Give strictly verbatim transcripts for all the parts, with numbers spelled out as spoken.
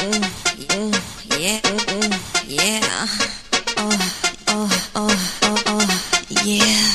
yeah, yeah, oh, oh, oh, oh, oh, yeah.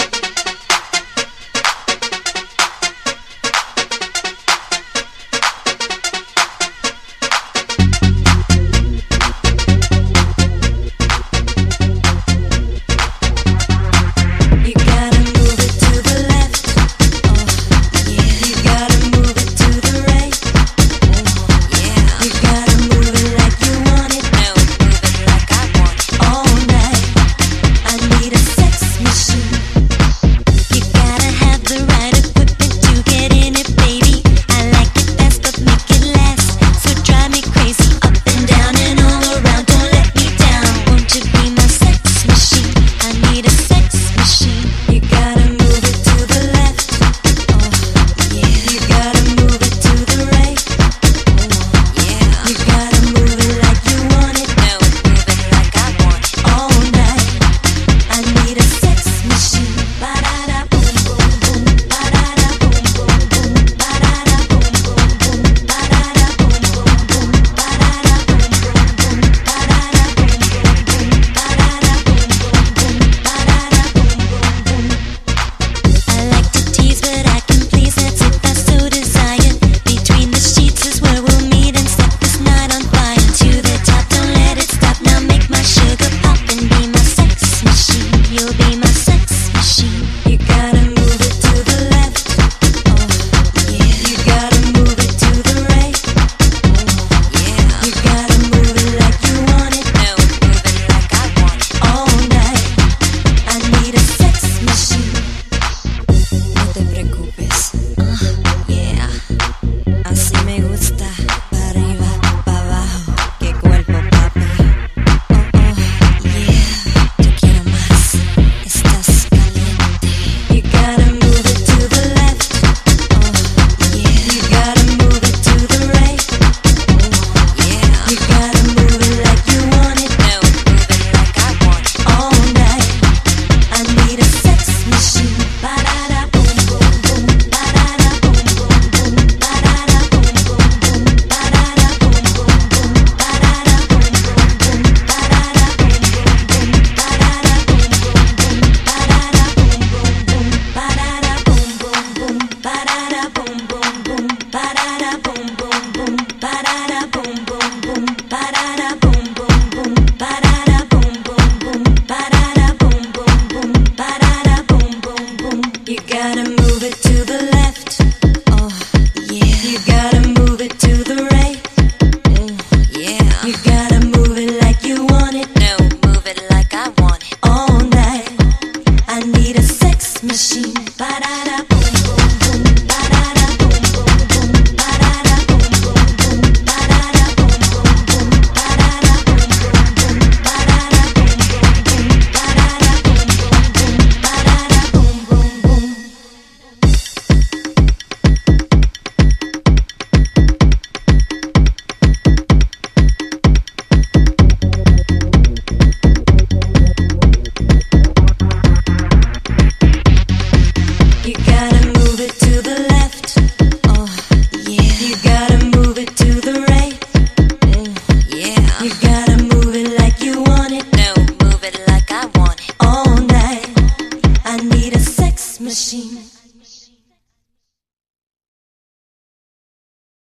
Machine. Ba-da-da, boom, boom, boom. Ba-da-da, boom, boom, boom. Ba-da-da, boom, boom, boom. Ba-da-da, boom, boom, boom. Ba-da-da, boom, boom, boom. Ba-da-da, boom, boom, boom. Ba-da-da, boom, boom, boom. Ba-da-da, boom, boom, boom. You gotta move it to the left, oh yeah. You gotta move it to the right, mm, yeah. You gotta move it like you want it, no, move it like I want it. All night, I need a sex machine.